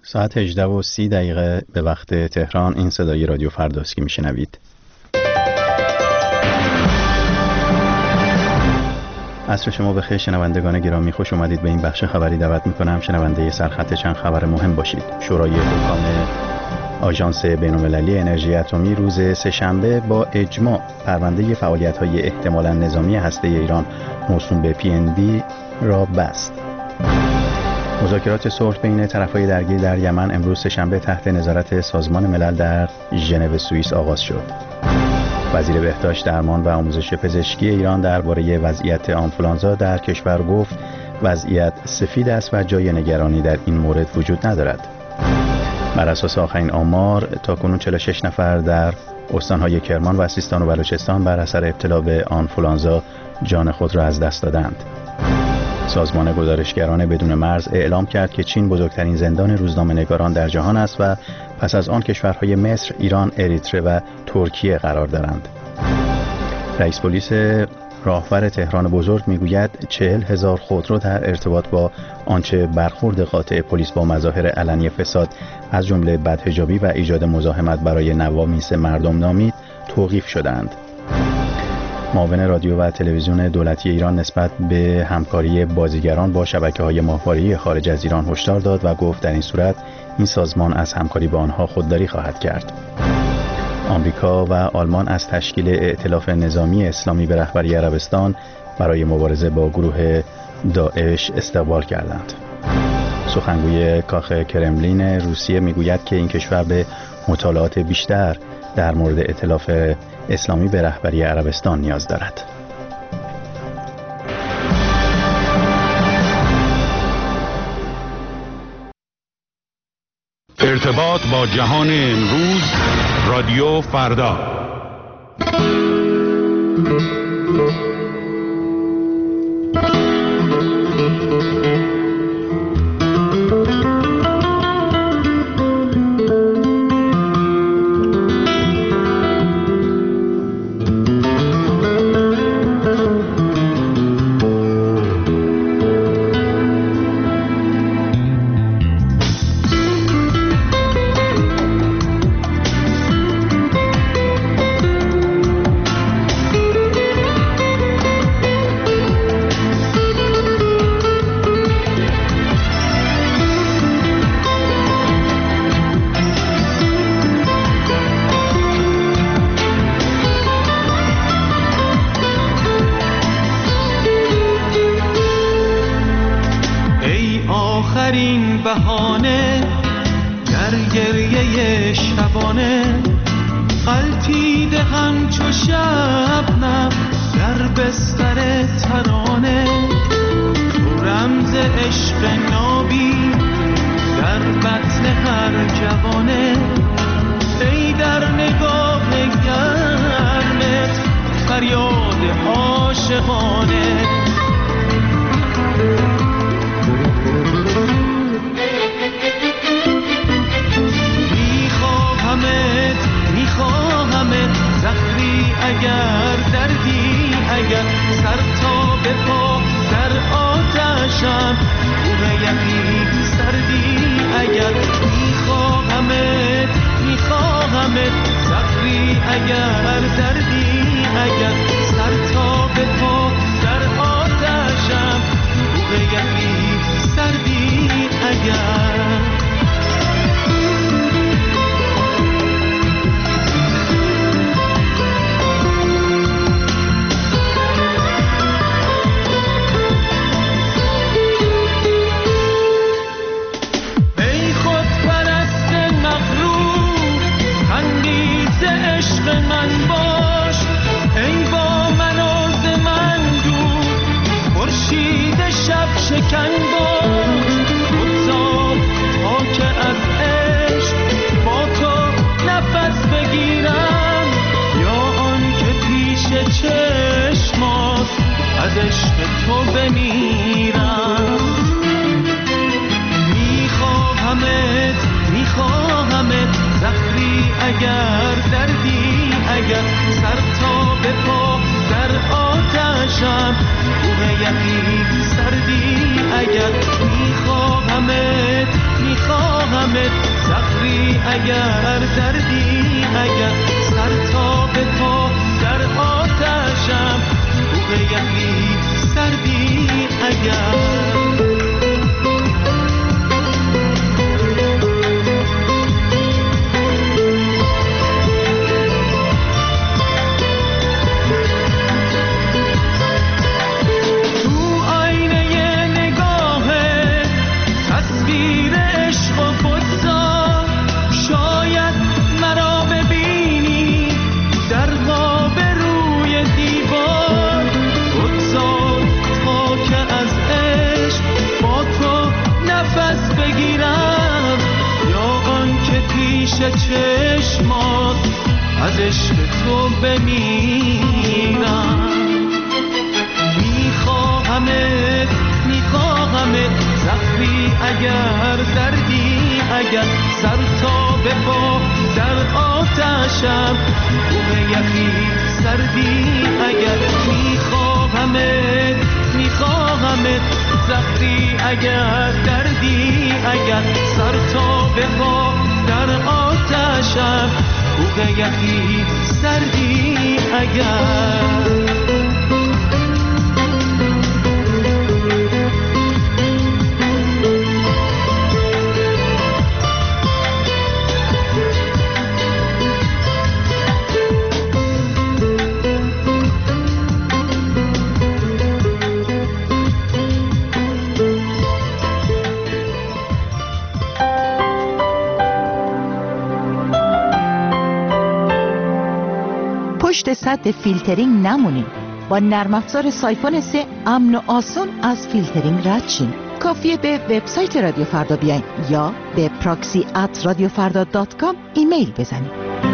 ساعت 18:30 به وقت تهران. این صدای رادیو فرداست که میشنوید. عصر شما بخیر شنوندگان گرامی، خوش اومدید به این بخش خبری. دعوت میکنم شنونده سرخط چند خبر مهم باشید. شورای حکام آژانس بین‌المللی انرژی اتمی روز سه‌شنبه با اجماع پرونده فعالیت‌های احتمالاً نظامی هسته ایران موسوم به PNB را بست. مذاکرات صلح بین طرف‌های درگیر در یمن امروز سه‌شنبه تحت نظارت سازمان ملل در ژنو سوئیس آغاز شد. وزیر بهداشت، درمان و آموزش پزشکی ایران درباره وضعیت آنفولانزا در کشور گفت وضعیت سفید است و جای نگرانی در این مورد وجود ندارد. بر اساس آخرین آمار تاکنون 46 نفر در استان‌های کرمان و سیستان و بلوچستان بر اثر ابتلا به آنفولانزا جان خود را از دست دادند. سازمان گزارشگران بدون مرز اعلام کرد که چین بزرگترین زندان روزنامه‌نگاران در جهان است و پس از آن کشورهای مصر، ایران، اریتره و ترکیه قرار دارند. رئیس پلیس راهور تهران بزرگ میگوید 40,000 خودرو در ارتباط با آنچه برخورد قاطع پلیس با مظاهر علنی فساد از جمله بدحجابی و ایجاد مزاحمت برای نوامیس مردم نامید توقیف شدند. معاون رادیو و تلویزیون دولتی ایران نسبت به همکاری بازیگران با شبکه‌های ماهواره‌ای خارج از ایران هشدار داد و گفت در این صورت این سازمان از همکاری با آنها خودداری خواهد کرد. آمریکا و آلمان از تشکیل ائتلاف نظامی اسلامی به رهبری عربستان برای مبارزه با گروه داعش استقبال کردند. سخنگوی کاخ کرملین روسیه میگوید که این کشور به مطالعات بیشتر در مورد ائتلاف اسلامی به رهبری عربستان نیاز دارد. ارتباط با جهان امروز، رادیو فردا. بهانه در گریه شبانه غلطیده همچو شبنم در بستر ترانه تو رمز عشق نابی در بطن هر جوانه ای در نگاه گرمت فریاد عاشقانه میخواهمت زخمی اگر دردی اگر سر تا به پا در آتشم بوم یقین سردی اگر میخواهمت زخمی اگر دردی اگر سر تا به پا در آتشم بوم یقین سردی اگر عشق من اگر دردی اگر سر تا به پا در آتشم بوق یخی سردی اگر چشمات از عشق تو بمیرم میخواهمت زخمی اگر دردی اگر سر تا به پا در آتشم بوق یخی سردی اگر میخواهمت زخمی اگر دردی اگر سر تا به پا در آتشم بوق یخی سردی اگر پشت سد فیلترینگ نمونین. با نرم افزار سایفون 3 امن و آسون از فیلترینگ رد شین. کافیه به وبسایت رادیو فردا بیاین یا به proxy@radiofarda.com ایمیل بزنید.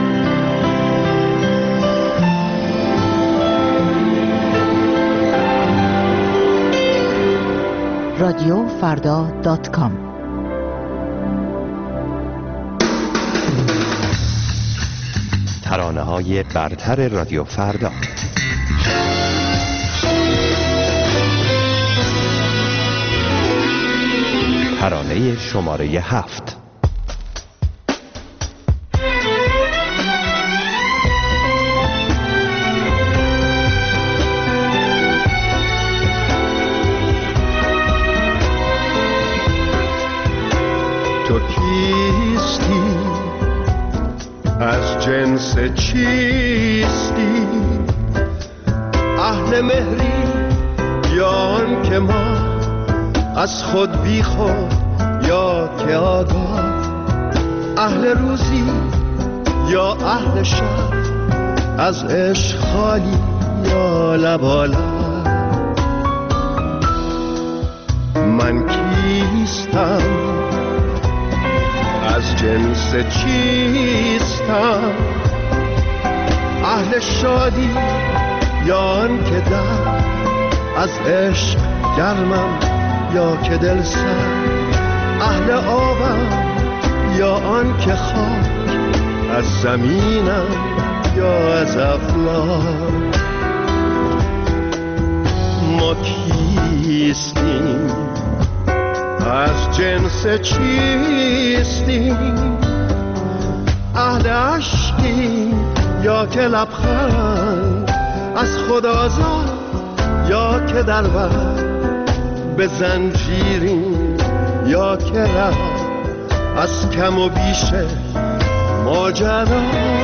radiofarda.com ترانه‌های برتر رادیو فردا. ترانه شماره 7. تو کیستی؟ از جنس چیستی؟ اهل مهری یا آن که ما از خود بی خود یا که آگاه؟ اهل روزی یا اهل شب؟ از عشق خالی یا لبالب؟ من کیستم؟ از جنس چیستم؟ اهل شادی یا آن که در از عشق گرمم یا که دل سر؟ اهل آبم یا آن که خاک از زمینم یا از افلاک؟ ما کیستیم؟ از جنس چیستیم؟ اهل عشقیم یا که لبخند از خود آزاد یا که در بر به زنجیریم یا که رفت از کم و بیش ماجرا؟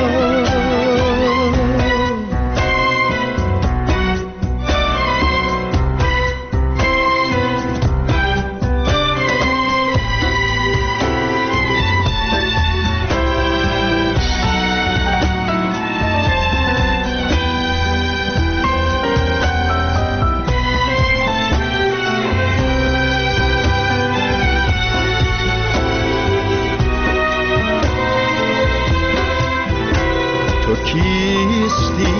کیستی؟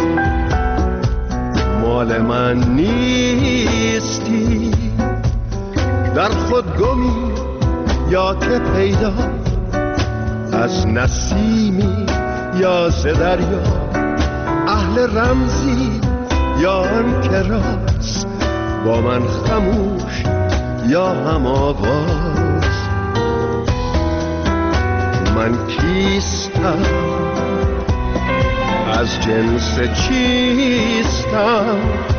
مال من نیستی؟ در خود گمی یا که پیدا؟ از نسیمی یا ز دریا؟ اهل رمزی یا آن که راست با من خموش یا هم آواز؟ من کیستم، از جنس چیستم،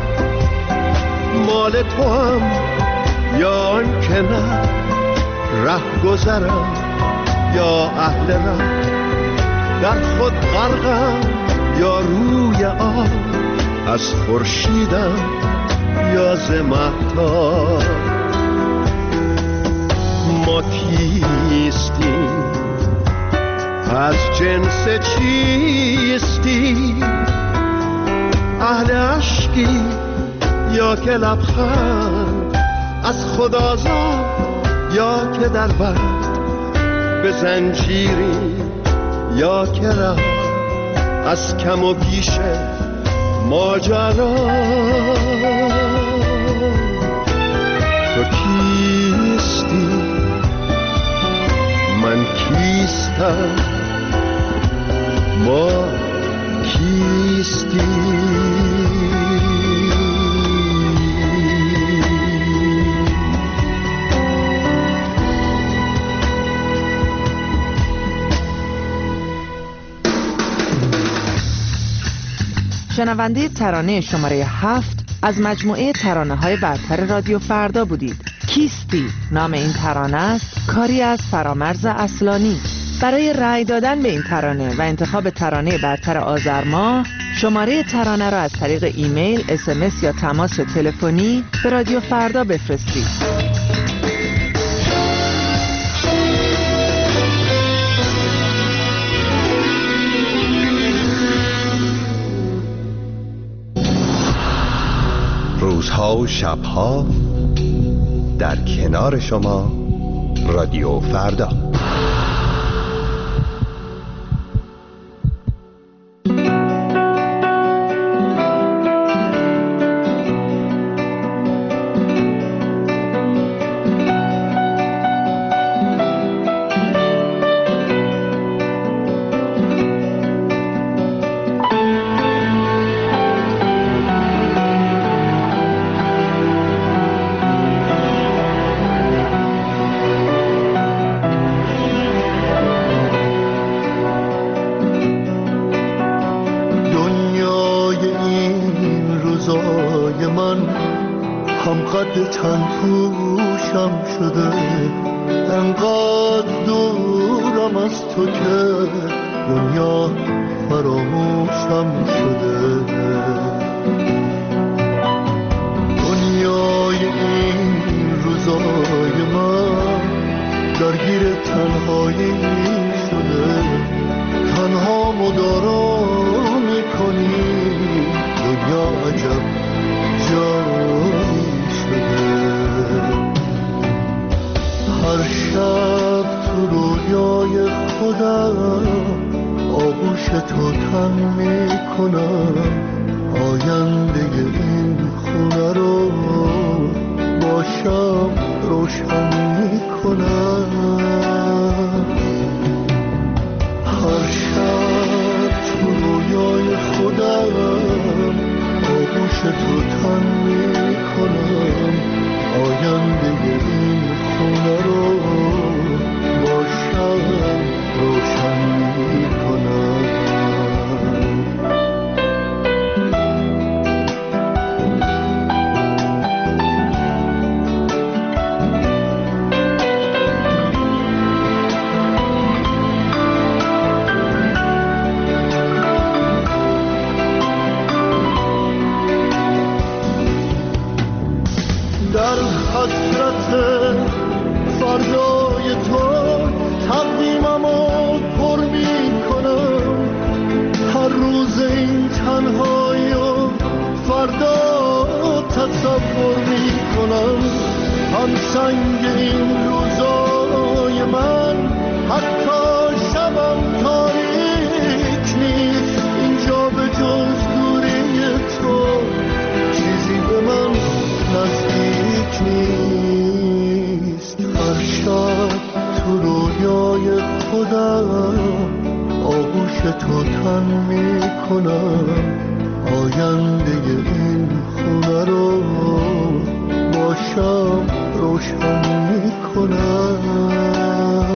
مال تو هم یا آن که نه، ره گذرم یا اهل ره، در خود غرقم یا روی آب، از خورشیدم یا ز مهتاب. ما کیستیم، از جنس چیستیم، اهل عشقی یا که لبخند، از خدازاد یا که در بند، به زنجیری یا که ره، از کم و بیش ماجرا. تو کیستی، من کیستم، ما کیستیم. شنونده ترانه شماره 7 از مجموعه ترانه‌های برتر رادیو فردا بودید. کیستی نام این ترانه است، کاری از فرامرز اصلانی. برای رأی دادن به این ترانه و انتخاب ترانه برتر آذر ماه، شماره ترانه را از طریق ایمیل، SMS یا تماس تلفنی به رادیو فردا بفرستید. روزها و شبها در کنار شما، رادیو فردا. روشن میکنم.